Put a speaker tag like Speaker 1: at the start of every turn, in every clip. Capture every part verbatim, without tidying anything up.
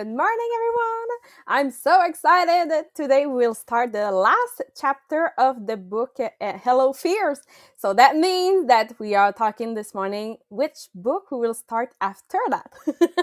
Speaker 1: Good morning, everyone. I'm so excited that today we'll start the last chapter of the book uh, Hello Fears. So that means that we are talking this morning which book we will start after that.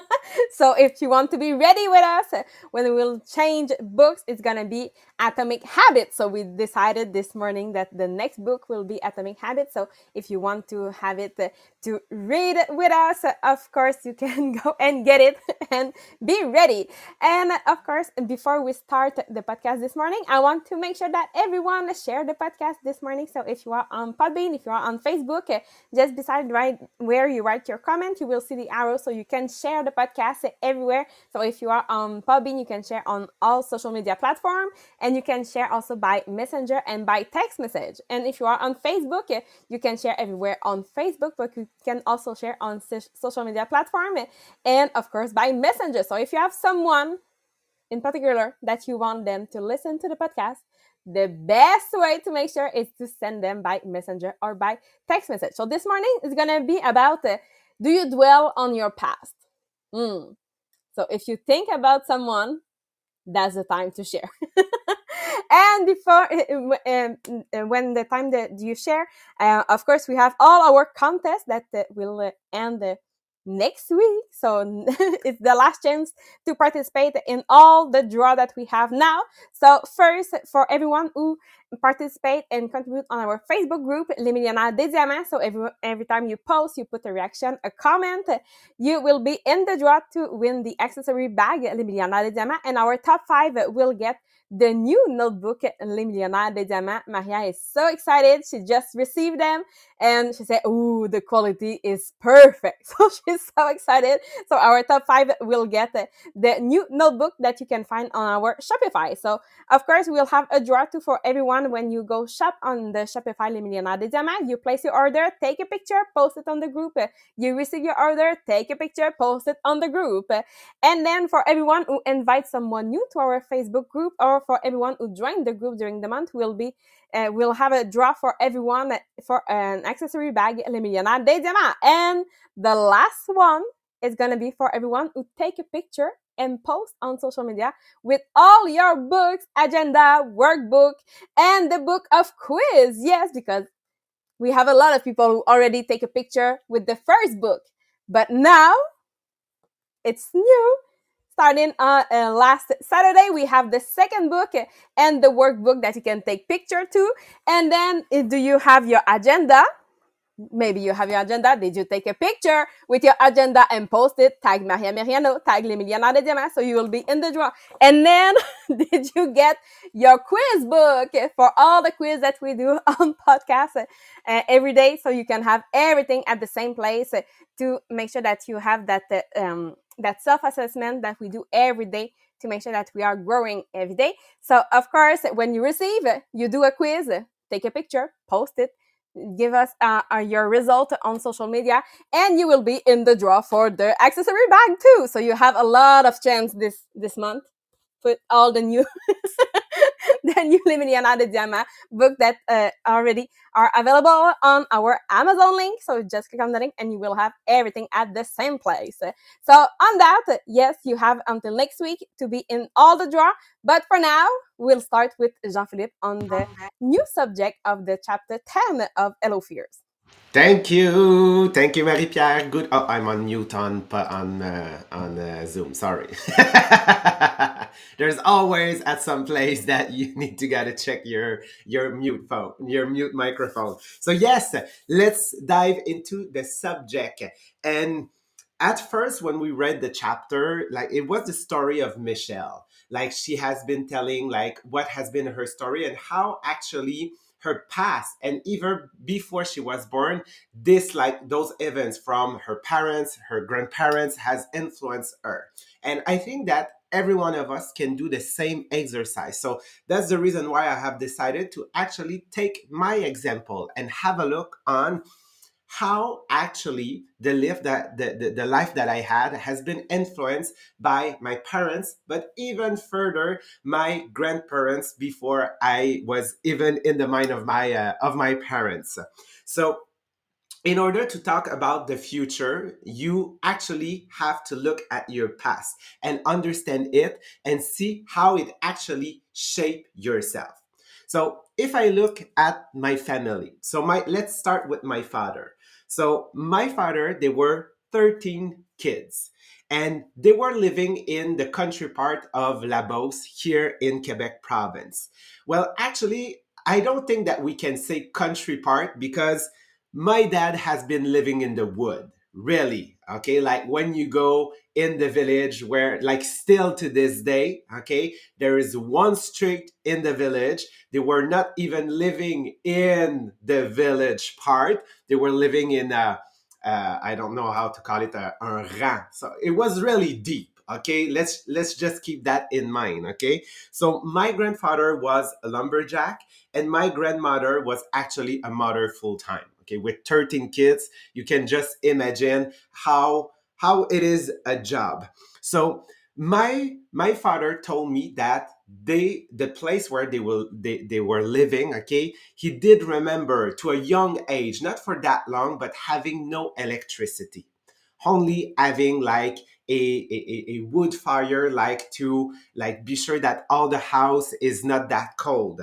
Speaker 1: So if you want to be ready with us uh, when we will change books, it's going to be Atomic Habits. So we decided this morning that the next book will be Atomic Habits. So if you want to have it uh, to read with us, uh, of course, you can go and get it and be ready. And of course, before we start the podcast this morning, I want to make sure that everyone share the podcast this morning. So if you are on Podbean, if you are on Facebook, uh, just beside right where you write your comment, you will see the arrow so you can share the podcast uh, everywhere. So if you are on Podbean, you can share on all social media platforms, and you can share also by messenger and by text message. And if you are on Facebook, uh, you can share everywhere on Facebook, but you can also share on social media platform uh, and of course by messenger. So if you have someone in particular that you want them to listen to the podcast, the best way to make sure is to send them by messenger or by text message. So this morning is gonna be about uh, do you dwell on your past? Mm. So if you think about someone, that's the time to share. And before uh, uh, when the time that you share, uh, of course we have all our contests that uh, will uh, end uh, next week. So it's the last chance to participate in all the draw that we have now. So first, for everyone who participate and contribute on our Facebook group, Les Millionnaires des Diamants. So every, every time you post, you put a reaction, a comment, you will be in the draw to win the accessory bag, Les Millionnaires des Diamants. And our top five will get the new notebook, Les Millionnaires des Diamants. Maria is so excited. She just received them and she said, ooh, the quality is perfect. So she's so excited. So our top five will get uh, the new notebook that you can find on our Shopify. So of course, we'll have a draw too for everyone when you go shop on the Shopify Les Millionnaires des Diamants. You place your order, take a picture, post it on the group. You receive your order, take a picture, post it on the group. And then for everyone who invites someone new to our Facebook group, or for everyone who joined the group during the month, will be uh, we'll have a draw for everyone for an accessory bag, Les Millionnaires des Diamants. And the last one is going to be for everyone who take a picture and post on social media with all your books, agenda, workbook, and the book of quiz. Yes, because we have a lot of people who already take a picture with the first book. But now it's new. Starting uh, uh, last Saturday, we have the second book and the workbook that you can take picture to. And then do you have your agenda? Maybe you have your agenda. Did you take a picture with your agenda and post it? Tag Maria Meriano, tag Les Millionnaires des Diamants, so you will be in the draw. And then, did you get your quiz book for all the quiz that we do on podcast uh, every day, so you can have everything at the same place uh, to make sure that you have that uh, um, that self-assessment that we do every day to make sure that we are growing every day. So, of course, when you receive, you do a quiz, take a picture, post it, give us uh, uh, your result on social media, and you will be in the draw for the accessory bag too. So you have a lot of chance this this month. Put all the new the new Les Millionnaires des Diamants book that uh, already are available on our Amazon link. So just click on the link and you will have everything at the same place. So on that, yes, you have until next week to be in all the draw. But for now, we'll start with Jean-Philippe on the new subject of the chapter ten of Hello Fears.
Speaker 2: Thank you. Thank you, Marie-Pierre. Good. Oh, I'm on mute on on uh, on uh, Zoom. Sorry. There's always at some place that you need to gotta check your your mute phone, your mute microphone. So yes, let's dive into the subject. And at first, when we read the chapter, like it was the story of Michelle. Like she has been telling like what has been her story and how actually her past, and even before she was born, this like those events from her parents, her grandparents has influenced her. And I think that every one of us can do the same exercise. So that's the reason why I have decided to actually take my example and have a look on how actually the life that the, the, the life that I had has been influenced by my parents, but even further my grandparents before I was even in the mind of my uh, of my parents. So in order to talk about the future, you actually have to look at your past and understand it and see how it actually shaped yourself. So if I look at my family, so my let's start with my father. So my father, they were thirteen kids, and they were living in the country part of La Beauce here in Quebec province. Well, actually, I don't think that we can say country part because my dad has been living in the wood, really. Okay, like when you go in the village, where like still to this day, okay, there is one street in the village. They were not even living in the village part, they were living in a uh, I don't know how to call it, a, a rang. So it was really deep. Okay, let's let's just keep that in mind. Okay, so my grandfather was a lumberjack, and my grandmother was actually a mother full time. Okay, with thirteen kids, you can just imagine how how it is a job. So my my father told me that they the place where they will they, they were living, okay, he did remember to a young age, not for that long, but having no electricity, only having like a, a, a wood fire, like to like be sure that all the house is not that cold.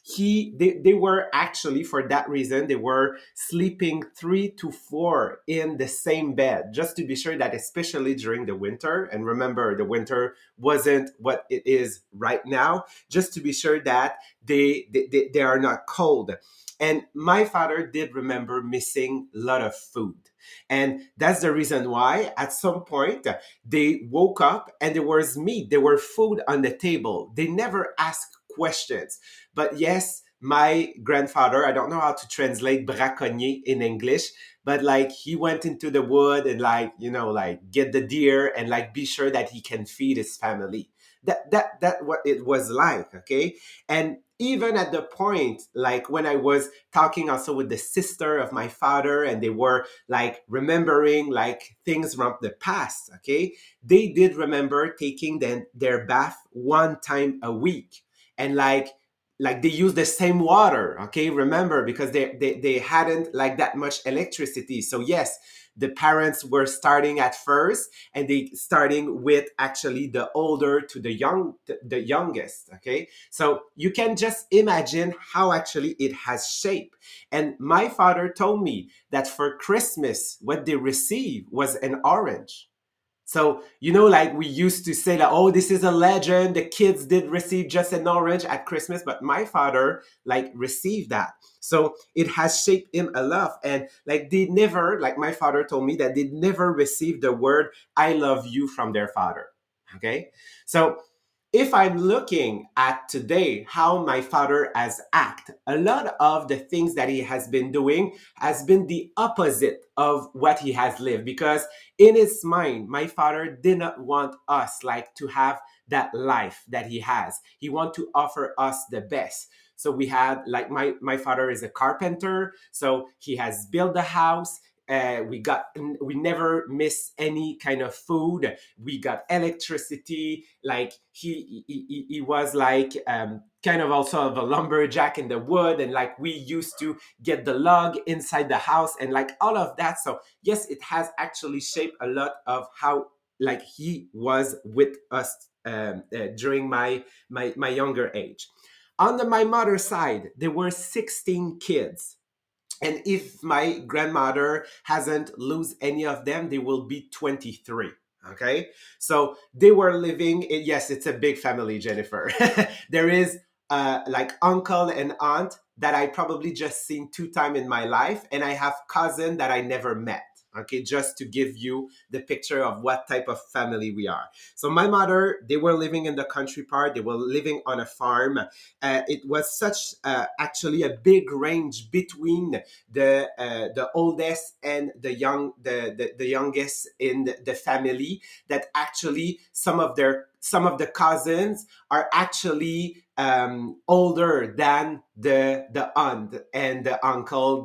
Speaker 2: He they, they were actually, for that reason, they were sleeping three to four in the same bed, just to be sure that, especially during the winter, and remember the winter wasn't what it is right now, just to be sure that they they, they, they are not cold. And my father did remember missing a lot of food. And that's the reason why at some point they woke up and there was meat, there were food on the table. They never asked questions. But yes, my grandfather, I don't know how to translate braconnier in English, but like he went into the wood and like, you know, like get the deer and like be sure that he can feed his family. That that that what it was like, okay? And even at the point, like when I was talking also with the sister of my father, and they were like remembering like things from the past, okay? They did remember taking them, their bath one time a week. And like like they use the same water, okay, remember, because they, they they hadn't like that much electricity. So yes, the parents were starting at first, and they starting with actually the older to the young the, the youngest, okay. So you can just imagine how actually it has shaped. And my father told me that for Christmas what they received was an orange. So, you know, like we used to say that, oh, this is a legend. The kids did receive just an orange at Christmas, but my father like received that. So it has shaped him a lot. And like they never, like my father told me that they never received the word I love you from their father. Okay. So if I'm looking at today how my father has acted, a lot of the things that he has been doing has been the opposite of what he has lived, because in his mind, my father did not want us like to have that life that he has. He want to offer us the best. So we had like my my father is a carpenter, so he has built a house. Uh, we got we never miss any kind of food. We got electricity. Like he he, he was like um, kind of also of a lumberjack in the wood, and like we used to get the log inside the house and like all of that. So yes, it has actually shaped a lot of how like he was with us um, uh, during my my my younger age. On the, my mother's side, there were sixteen kids, and if my grandmother hasn't lose any of them, they will be twenty-three. Okay. So they were living in, yes, it's a big family, Jennifer. There is uh, like uncle and aunt that I probably just seen two times in my life. And I have cousin that I never met. Okay, just to give you the picture of what type of family we are. So my mother, they were living in the country part. They were living on a farm. Uh, it was such uh, actually a big range between the uh, the oldest and the young the, the, the youngest in the, the family, that actually some of their some of the cousins are actually um, older than the the aunt and the uncle that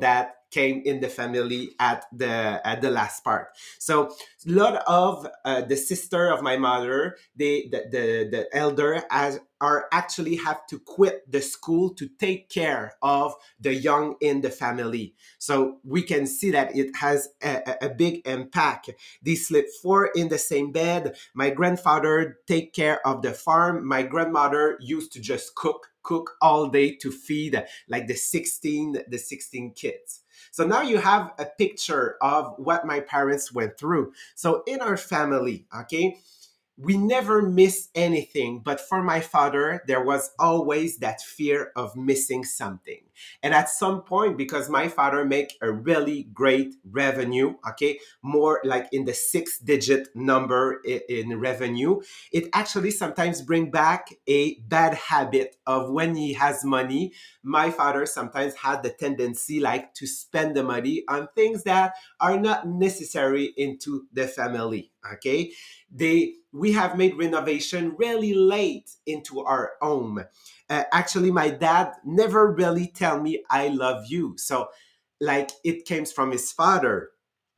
Speaker 2: came in the family at the at the last part. So a lot of uh, the sister of my mother, they the the, the elder as are actually have to quit the school to take care of the young in the family. So we can see that it has a, a big impact. They sleep four in the same bed. My grandfather take care of the farm. My grandmother used to just cook cook all day to feed like the sixteen the sixteen kids. So now you have a picture of what my parents went through. So in our family, okay, we never miss anything, but for my father there was always that fear of missing something. And at some point, because my father make a really great revenue, okay, more like in the six digit number in, in revenue, it actually sometimes bring back a bad habit of when he has money. My father sometimes had the tendency like to spend the money on things that are not necessary into the family, okay. They we have made renovation really late into our home. Uh, actually, my dad never really tell me I love you. So, like it came from his father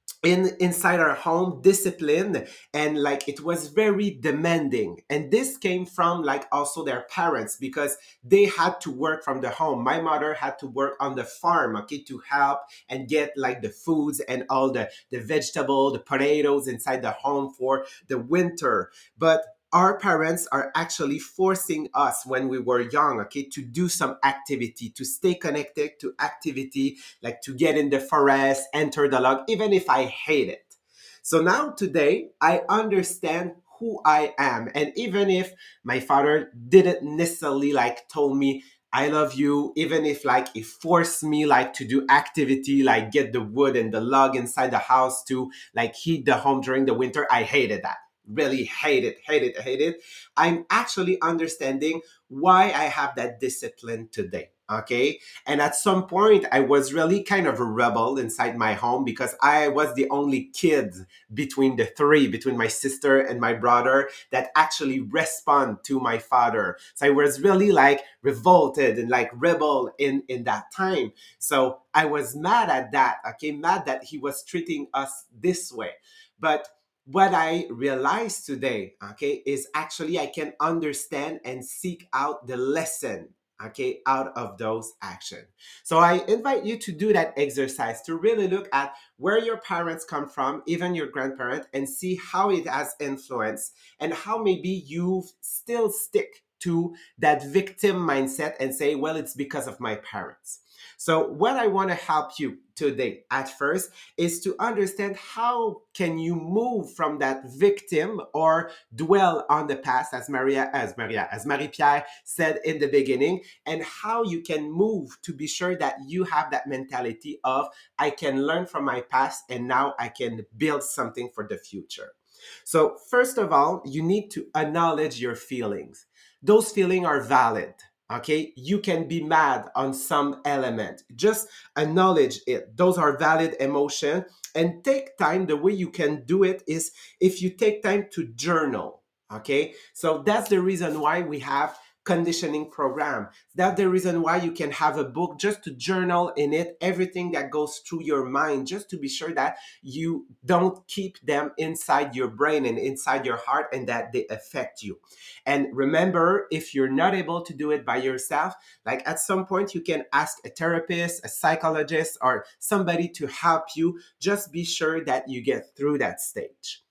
Speaker 2: in inside our home discipline, and like it was very demanding, and this came from like also their parents because they had to work from the home. My mother had to work on the farm, okay, to help and get like the foods and all the the vegetable, the potatoes inside the home for the winter. But our parents are actually forcing us when we were young, okay, to do some activity, to stay connected to activity, like to get in the forest, enter the log, even if I hate it. So now today, I understand who I am. And even if my father didn't necessarily like told me, I love you, even if like he forced me like to do activity, like get the wood and the log inside the house to like heat the home during the winter, I hated that. Really hate it, hate it, hate it. I'm actually understanding why I have that discipline today. Okay. And at some point, I was really kind of a rebel inside my home because I was the only kid between the three, between my sister and my brother, that actually respond to my father. So I was really like revolted and like rebel in, in that time. So I was mad at that. Okay. Mad that he was treating us this way. But what I realized today, okay, is actually I can understand and seek out the lesson, okay, out of those actions. So I invite you to do that exercise to really look at where your parents come from, even your grandparent, and see how it has influenced and how maybe you still stick to that victim mindset and say, well, it's because of my parents. So what I want to help you today at first is to understand how can you move from that victim or dwell on the past, as Maria, as Maria, as Marie-Pierre said in the beginning, and how you can move to be sure that you have that mentality of I can learn from my past and now I can build something for the future. So first of all, you need to acknowledge your feelings. Those feelings are valid. Okay, you can be mad on some element. Just acknowledge it. Those are valid emotions, and take time. The way you can do it is if you take time to journal. Okay, so that's the reason why we have conditioning program. That's the reason why you can have a book just to journal in it everything that goes through your mind, just to be sure that you don't keep them inside your brain and inside your heart and that they affect you. And remember, if you're not able to do it by yourself, like at some point you can ask a therapist, a psychologist, or somebody to help you. Just be sure that you get through that stage.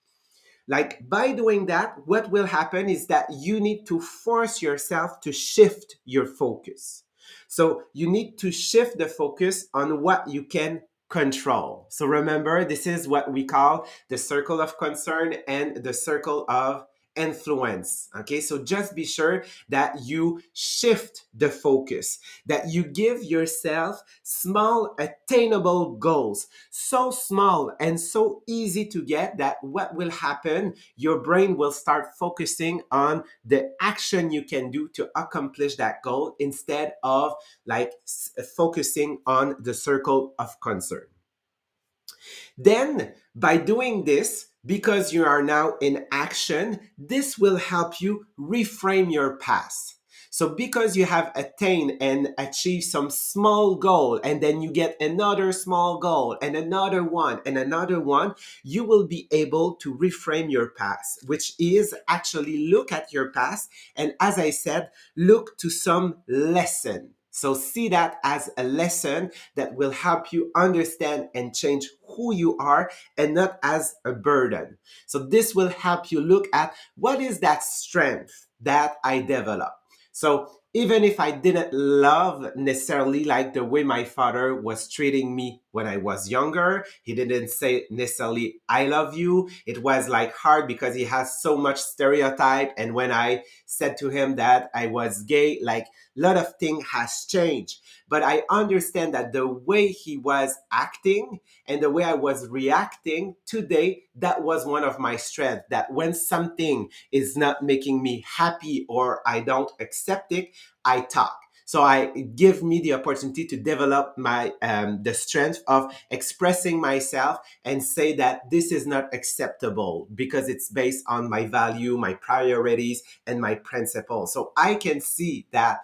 Speaker 2: Like by doing that, what will happen is that you need to force yourself to shift your focus. So you need to shift the focus on what you can control. So remember, this is what we call the circle of concern and the circle of influence. Okay, so just be sure that you shift the focus, that you give yourself small, attainable goals, so small and so easy to get that what will happen, your brain will start focusing on the action you can do to accomplish that goal instead of like s- focusing on the circle of concern. Then, by doing this, because you are now in action, this will help you reframe your past. So because you have attained and achieved some small goal, and then you get another small goal and another one and another one, you will be able to reframe your past, which is actually look at your past. And as I said, look to some lesson. So see that as a lesson that will help you understand and change who you are, and not as a burden. So this will help you look at what is that strength that I develop. So even if I didn't love necessarily like the way my father was treating me when I was younger, he didn't say necessarily, I love you. It was like hard because he has so much stereotype. And when I said to him that I was gay, like a lot of things has changed. But I understand that the way he was acting and the way I was reacting today, that was one of my strengths. That when something is not making me happy or I don't accept it, I talk. So I give me the opportunity to develop my um, the strength of expressing myself and say that this is not acceptable because it's based on my value, my priorities, and my principles. So I can see that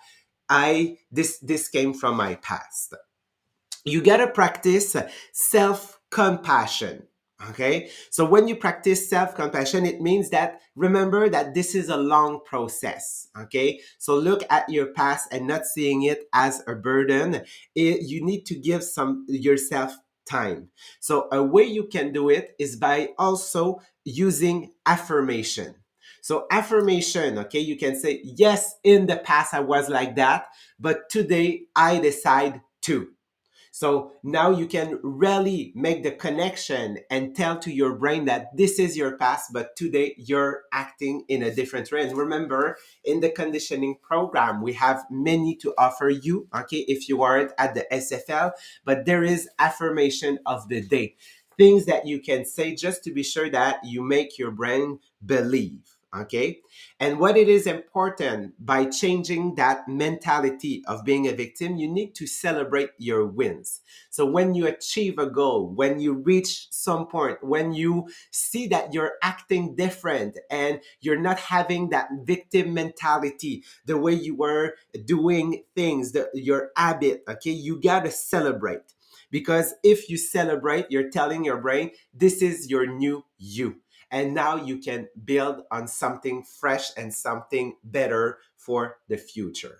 Speaker 2: I this this came from my past. You got to practice self compassion. Okay. So when you practice self compassion, it means that remember that this is a long process. Okay. So look at your past and not seeing it as a burden. It, you need to give some yourself time. So a way you can do it is by also using affirmation. So affirmation, okay, you can say, yes, in the past I was like that, but today I decide to. So now you can really make the connection and tell to your brain that this is your past, but today you're acting in a different way. And remember, in the conditioning program, we have many to offer you, okay, if you aren't at the S F L, but there is affirmation of the day. Things that you can say just to be sure that you make your brain believe, okay? And what it is important by changing that mentality of being a victim, you need to celebrate your wins. So when you achieve a goal, when you reach some point, when you see that you're acting different and you're not having that victim mentality, the way you were doing things, the, your habit, okay, you got to celebrate. Because if you celebrate, you're telling your brain, this is your new you. And now you can build on something fresh and something better for the future.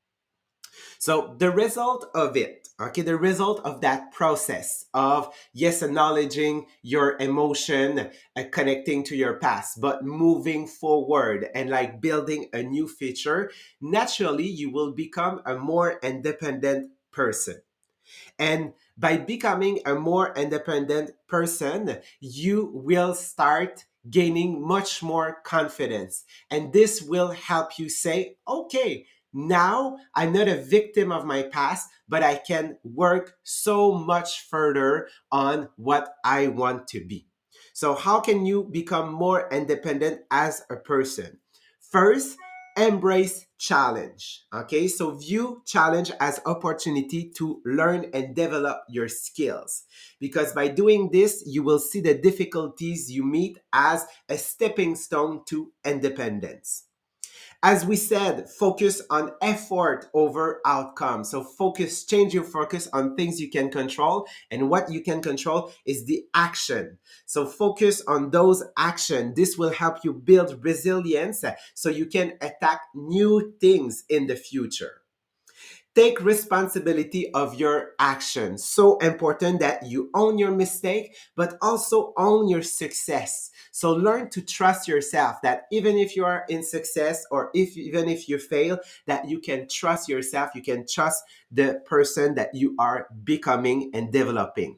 Speaker 2: So the result of it, okay, the result of that process of, yes, acknowledging your emotion, uh, connecting to your past, but moving forward and like building a new future, naturally you will become a more independent person. And by becoming a more independent person, you will start gaining much more confidence. And this will help you say, okay, now I'm not a victim of my past, but I can work so much further on what I want to be. So, how can you become more independent as a person? First, embrace challenge. Okay, so view challenge as opportunity to learn and develop your skills, because by doing this you will see the difficulties you meet as a stepping stone to independence. As we said, focus on effort over outcome. So focus, change your focus on things you can control. And what you can control is the action. So focus on those action. This will help you build resilience so you can attack new things in the future. Take responsibility of your actions. So important that you own your mistake, but also own your success. So learn to trust yourself, that even if you are in success or if even if you fail, that you can trust yourself, you can trust the person that you are becoming and developing.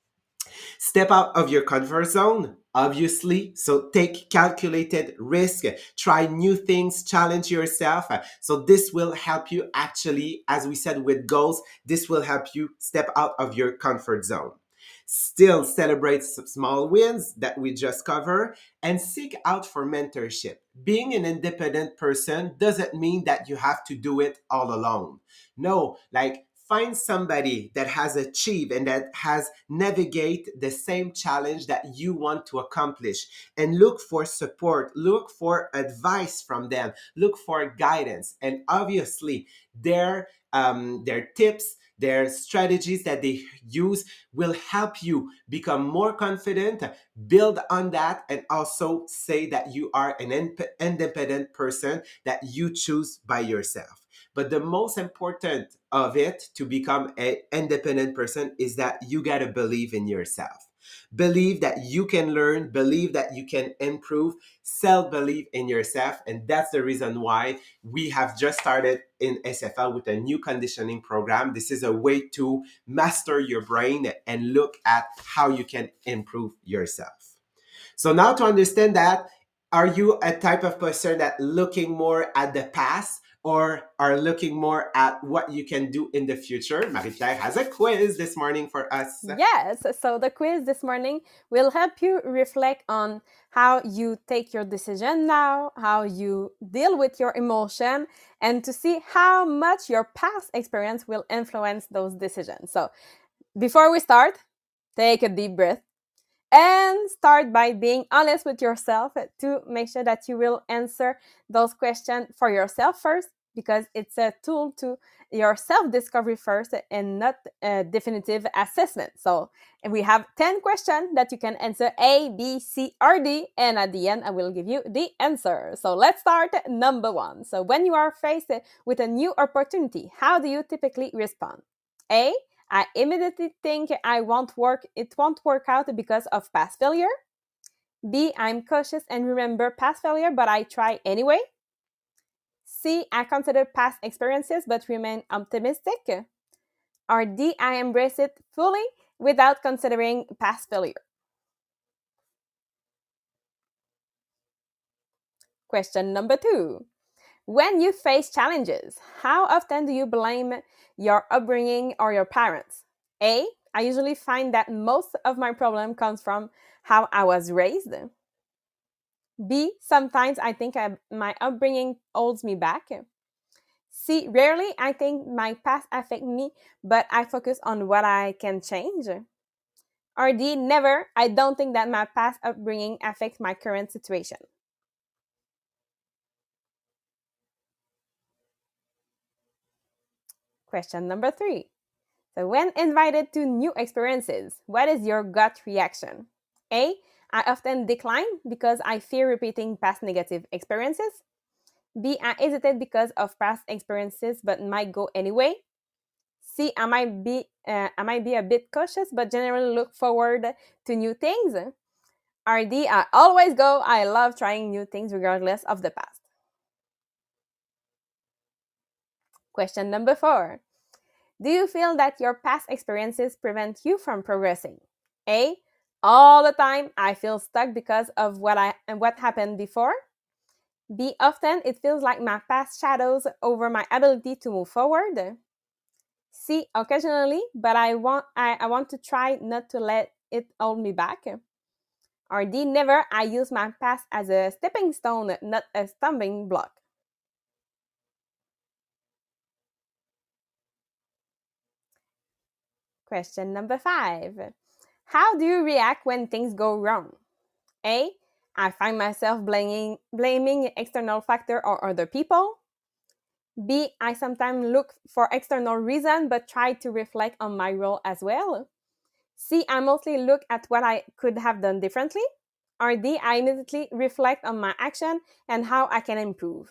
Speaker 2: Step out of your comfort zone, obviously. So take calculated risk, try new things, challenge yourself. So this will help you actually, as we said with goals, this will help you step out of your comfort zone. Still celebrate small wins that we just covered and seek out for mentorship. Being an independent person doesn't mean that you have to do it all alone. No, like find somebody that has achieved and that has navigate the same challenge that you want to accomplish, and look for support, look for advice from them, look for guidance. And obviously their um, their tips, their strategies that they use will help you become more confident, build on that, and also say that you are an independent person that you choose by yourself. But the most important of it to become an independent person is that you got to believe in yourself. Believe that you can learn, believe that you can improve, self believe in yourself. And that's the reason why we have just started in S F L with a new conditioning program. This is a way to master your brain and look at how you can improve yourself. So now to understand that, are you a type of person that looking more at the past or are looking more at what you can do in the future? Marie-Pierre has a quiz this morning for us.
Speaker 1: Yes, so the quiz this morning will help you reflect on how you take your decision now, how you deal with your emotion, and to see how much your past experience will influence those decisions. So before we start, take a deep breath and start by being honest with yourself to make sure that you will answer those questions for yourself first, because it's a tool to your self-discovery first and not a definitive assessment. So we have ten questions that you can answer A, B, C, or D, and at the end I will give you the answer. So let's start number one. So when you are faced with a new opportunity, how do you typically respond? A, I immediately think I won't work, it won't work out because of past failure. B, I'm cautious and remember past failure, but I try anyway. C, I consider past experiences but remain optimistic. Or D, I embrace it fully without considering past failure. Question number two. When you face challenges, how often do you blame your upbringing or your parents? A, I usually find that most of my problem comes from how I was raised. B, sometimes I think I, my upbringing holds me back. C, rarely I think my past affect me, but I focus on what I can change. Or D, never, I don't think that my past upbringing affects my current situation. Question number three. So when invited to new experiences, what is your gut reaction? A, I often decline because I fear repeating past negative experiences. B, I hesitate because of past experiences but might go anyway. C, I might be uh, I might be a bit cautious but generally look forward to new things. Or D, I always go. I love trying new things regardless of the past. Question number four. Do you feel that your past experiences prevent you from progressing? A, all the time I feel stuck because of what I and what happened before. B, often it feels like my past shadows over my ability to move forward. C, occasionally, but I want I, I want to try not to let it hold me back. Or D, never, I use my past as a stepping stone, not a stumbling block. Question number five. How do you react when things go wrong? A, I find myself blaming, blaming external factor or other people. B, I sometimes look for external reason but try to reflect on my role as well. C, I mostly look at what I could have done differently. Or D, I immediately reflect on my action and how I can improve.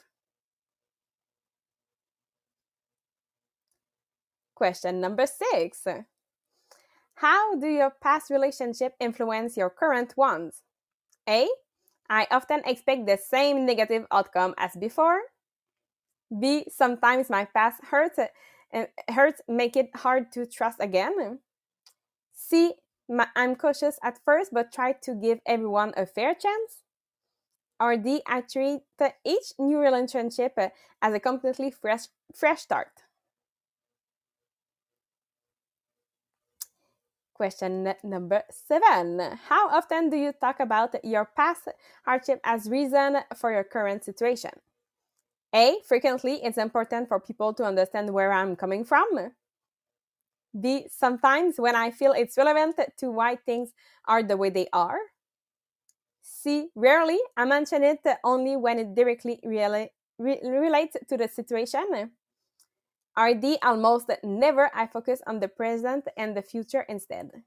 Speaker 1: Question number six. How do your past relationship influence your current ones? A, I often expect the same negative outcome as before. B, sometimes my past hurts and hurts make it hard to trust again. C, my, I'm cautious at first but try to give everyone a fair chance. Or D, I treat each new relationship as a completely fresh fresh start. Question number seven. How often do you talk about your past hardship as reason for your current situation? A, frequently, it's important for people to understand where I'm coming from. B, sometimes when I feel it's relevant to why things are the way they are. C, rarely, I mention it only when it directly really, re- relates to the situation. Or D, almost never, I focus on the present and the future instead.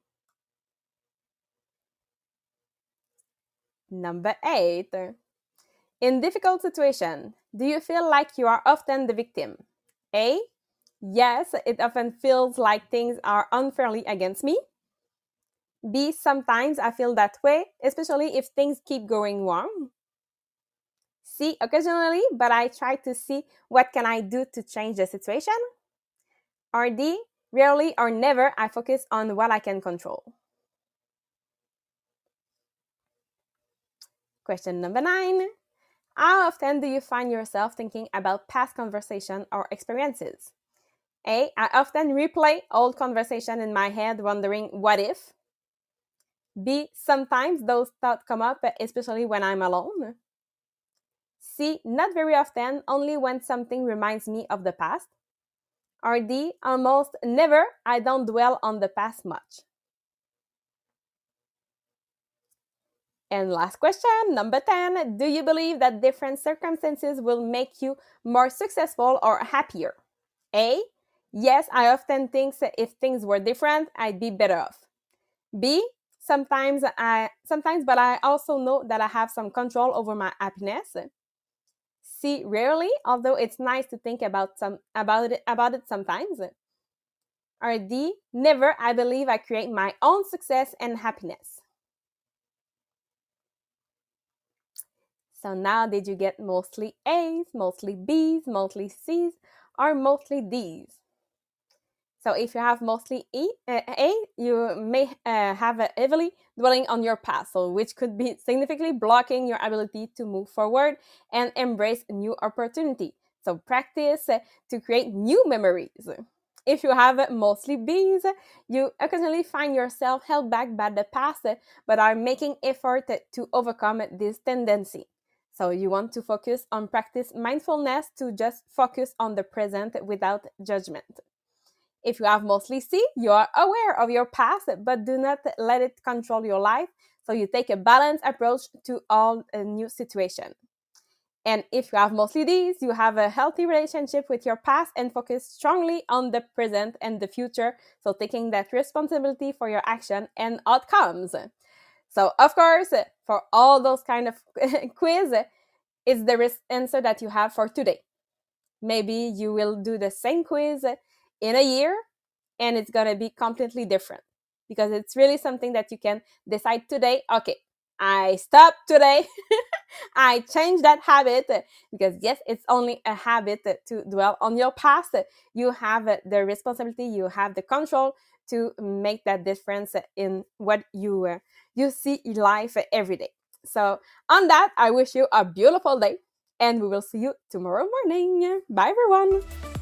Speaker 1: Number eight. In difficult situation, do you feel like you are often the victim? A, yes, it often feels like things are unfairly against me. B, sometimes I feel that way, especially if things keep going wrong. C, occasionally, but I try to see what can I do to change the situation. Or D, rarely or never, I focus on what I can control. Question number nine. How often do you find yourself thinking about past conversation or experiences? A, I often replay old conversation in my head wondering what if. B, sometimes those thoughts come up, especially when I'm alone. C, not very often, only when something reminds me of the past. Or D, almost never, I don't dwell on the past much. And last question, number ten. Do you believe that different circumstances will make you more successful or happier? A, yes, I often think that if things were different, I'd be better off. B, sometimes I sometimes but I also know that I have some control over my happiness. C, rarely, although it's nice to think about some about it about it sometimes. Or D, never, I believe I create my own success and happiness. So now did you get mostly A's, mostly B's, mostly C's, or mostly D's? So if you have mostly e, uh, A, you may uh, have a heavily dwelling on your past, so which could be significantly blocking your ability to move forward and embrace new opportunity. So practice uh, to create new memories. If you have mostly B's, you occasionally find yourself held back by the past, but are making effort to overcome this tendency. So you want to focus on practice mindfulness to just focus on the present without judgment. If you have mostly C, you are aware of your past, but do not let it control your life. So you take a balanced approach to all a new situation. And if you have mostly D's, you have a healthy relationship with your past and focus strongly on the present and the future. So taking that responsibility for your action and outcomes. So of course, for all those kind of quiz, it's the answer that you have for today. Maybe you will do the same quiz in a year and it's going to be completely different because it's really something that you can decide today. Okay, I stop today. I change that habit because yes, it's only a habit to dwell on your past. You have the responsibility, you have the control to make that difference in what you uh, you see in life every day. So on that, I wish you a beautiful day and we will see you tomorrow morning. Bye everyone.